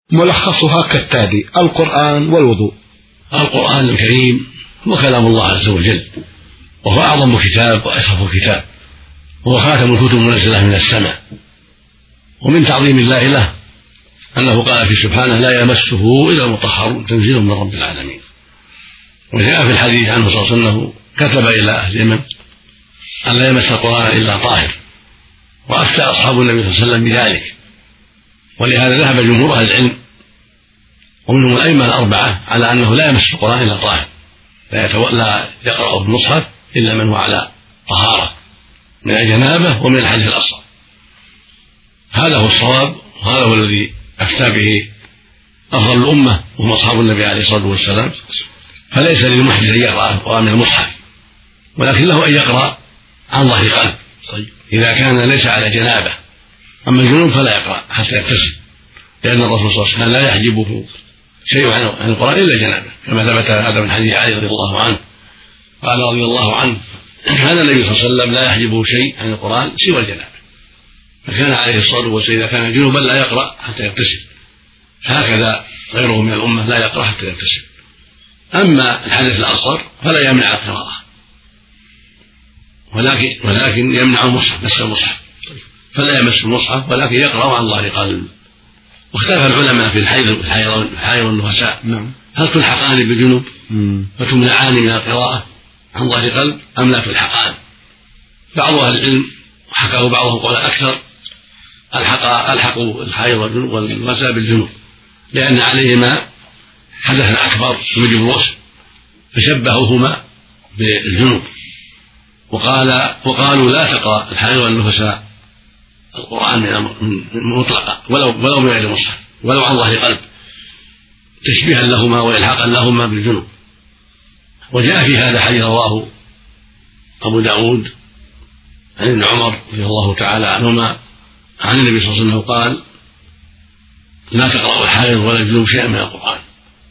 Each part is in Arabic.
ملخصها كالتالي: القرآن والوضوء. القرآن الكريم هو كلام الله عز وجل، وهو أعظم كتاب وأشرف كتاب، وهو خاتم الكتب المنزلة من السماء. ومن تعظيم الله له أنه قال في سبحانه: لا يمسه إلا المطهرون، تنزيل من رب العالمين. وجاء في الحديث عنه صلى الله عليه وسلم كتب إلى أهل اليمن أن لا يمس القرآن إلا طاهر، وأفتى أصحاب النبي صلى الله عليه وسلم بذلك. ولهذا ذهب جمهور أهل العلم ومنهم الأئمة الأربعة على أنه لا يمس القرآن إلا طاهر، لا يقرأ بالمصحف إلا من هو على طهارة من الجنابة ومن الحدث الأصغر. هذا هو الصواب، وهذا هو الذي أفتى به أفضل الأمة وهم أصحاب النبي عليه الصلاة والسلام. فليس للمحدث أن يقرأ القرآن من المصحف، ولكن له أن يقرأ عن ظهر قلب إذا كان ليس على جنابة. أما الجنوب فلا يقرأ حتى يغتسل، لأن الرسول صلى الله عليه وسلم لا يحجبه شيء عن القرآن إلا جنابه، كما ثبت هذا من حديث علي رضي الله عنه. قال رضي الله عنه: كان النبي صلى الله عليه وسلم لا يحجبه شيء عن القرآن سوى الجنابة، فكان عليه الصلاة والسلام إذا كان جنوبا لا يقرأ حتى يغتسل، هكذا غيره من الأمة لا يقرأ حتى يغتسل. أما الحدث الأصغر فلا يمنع القراءة، ولكن يمنع المصحف، مس المصحف، فلا يمس المصحف ولكن يقرأ عن ظهر قلب. واختلف العلماء في الحيض والنفساء، هل تلحقان بالجنوب فتمنعان من القراءة عن ظهر قلب أم لا تلحقان؟ بعض أهل العلم حكاه بعضهم قولا أكثر: ألحقوا الحيض والنفساء بالجنوب، لأن عليهما حدثا أكبر يوجب الغسل، فشبهوهما بالجنوب. وقالوا لا تقرأ الحيض والنفساء القرآن مطلقا ولو من غير مصحف، ولو عن ظهر قلب، تشبيها لهما وإلحاقا لهما بالجنوب. وجاء في هذا حديث رواه أبو داود عن ابن عمر رضي الله تعالى عنهما عن النبي صلى الله عليه وسلم قال: لا تقرأوا الحائض ولا الجنوب شيئا من القرآن.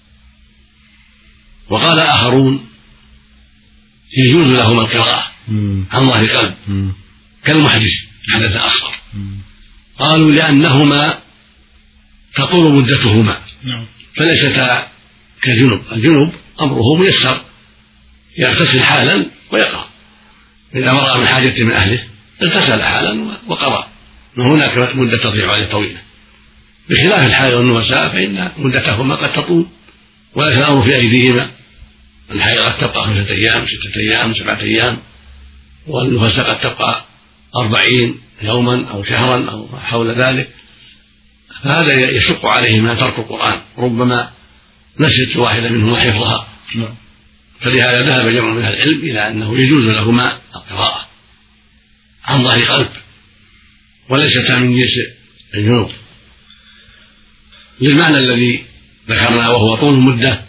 وقال آخرون: يجوز لهما القراءة عن ظهر قلب كالمحدث حدث أصغر. قالوا: لأنهما تطول مدتهما، فليستا كالجنوب. الجنوب أمره ميسر، يغتسل حالا ويقرأ، إذا مرأ من حاجة من أهله اغتسل حالا وقرأ، وهناك مدة تضيع عليه طويلة، بخلاف الحائض والنفساء فإن مدتهما قد تطول وليس الأمر في أيديهما. الحائض قد تبقى 5 أيام 6 أيام 7 أيام، والنفساء قد تبقى 40 يوما أو شهرا أو حول ذلك، فهذا يشق عليهما ترك القرآن، ربما نسيت واحدة منهما حفظها. فلهذا ذهب جمع من العلم إلى أنه يجوز لهما القراءة عن ظهر قلب وليست من جنس الجنوب، للمعنى الذي ذكرنا وهو طول المدة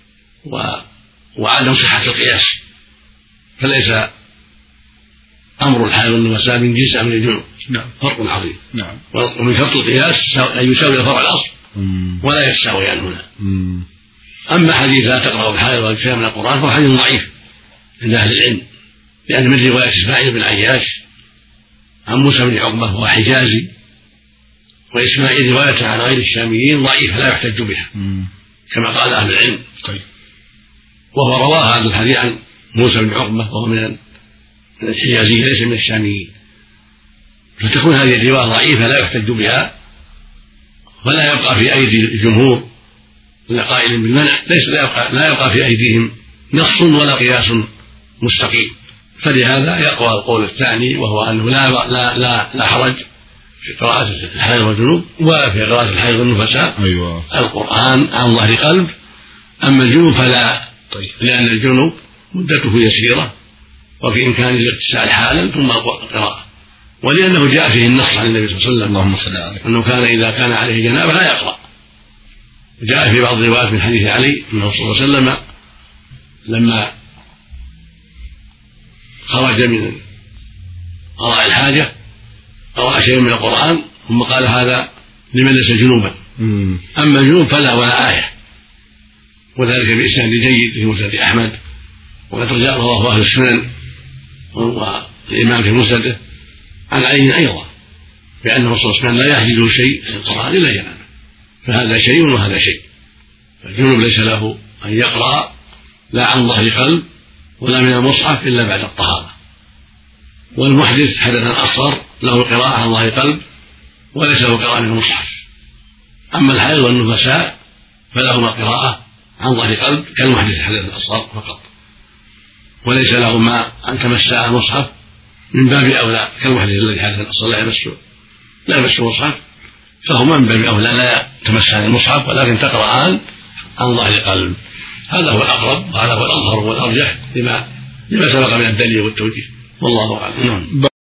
وعدم صحة القياس، فليس أمر الحائض والنفساء من جنس أمر الجنوب، فرق عظيم. ومن شرط القياس أن يساوي فرع الأصل ولا يتساويان هنا. أما حديث لا تقرأ الحائض ولا شيئا من القرآن فهو حديث ضعيف عند أهل العلم، لأن من رواية إسماعيل بن عياش عن موسى بن عقبة وهو حجازي، وإسماعيل رواية عن غير الشاميين ضعيفة لا يحتج بها كما قال أهل العلم. وهو رواه هذا الحديث عن موسى بن عقبة وهو من الحجازي ليس من الشاميين، فتكون هذه الرواية ضعيفة لا يحتج بها، ولا يبقى في أيدي الجمهور قائل بالمنع، لا يبقى في أيديهم نص ولا قياس مستقيم. فلهذا يقوى القول الثاني، وهو أنه لا حرج في قراءة الحائض والجنوب ولا في قراءة الحائض والنفساء القرآن عن ظهر قلب. أما الجنوب فلا، لأن الجنوب مدته يسيرة وفي إمكانه الاغتسال حالا ثم القراءة، ولأنه جاء فيه النص عن النبي صلى الله عليه وسلم أنه كان إذا كان عليه جنابة لا يقرأ. جاء في بعض الروايات من حديث علي أنه صلى الله عليه وسلم لما خرج من قضاء الحاجة قرأ شيئا من القرآن ثم قال: هذا لمن ليس جنوبا. أما الجنوب فلا ولا آية، وذلك بإسناد جيد في مسند أحمد، وقد رواه أهل السنن والإمام في مسنده عن علي أيضا بأنه صلى الله عليه وسلم لا يحجزه شيء في القرآن إلا جنابه، فهذا شيء وهذا شيء. فالجنوب ليس له أن يقرأ لا عن ظهر قلب ولا من المصحف إلا بعد الطهارة. والمحدث حدثا أصغر له القراءة عن ظهر قلب وليس له قراءة من المصحف. أما الحائض والنفساء فلهما قراءة عن ظهر قلب كالمحدث حدثا أصغر فقط، وليس لهما أن تمسا المصحف من باب أولى كالمحدث الذي حدثا أصغر لا يمس المصحف، فهما من باب أولى لا تمسان المصحف ولكن تقرأان عن ظهر قلب. هذا هو الأقرب وهذا هو الأظهر والأرجح لما سبق من الدليل والتوجيه، والله أعلم.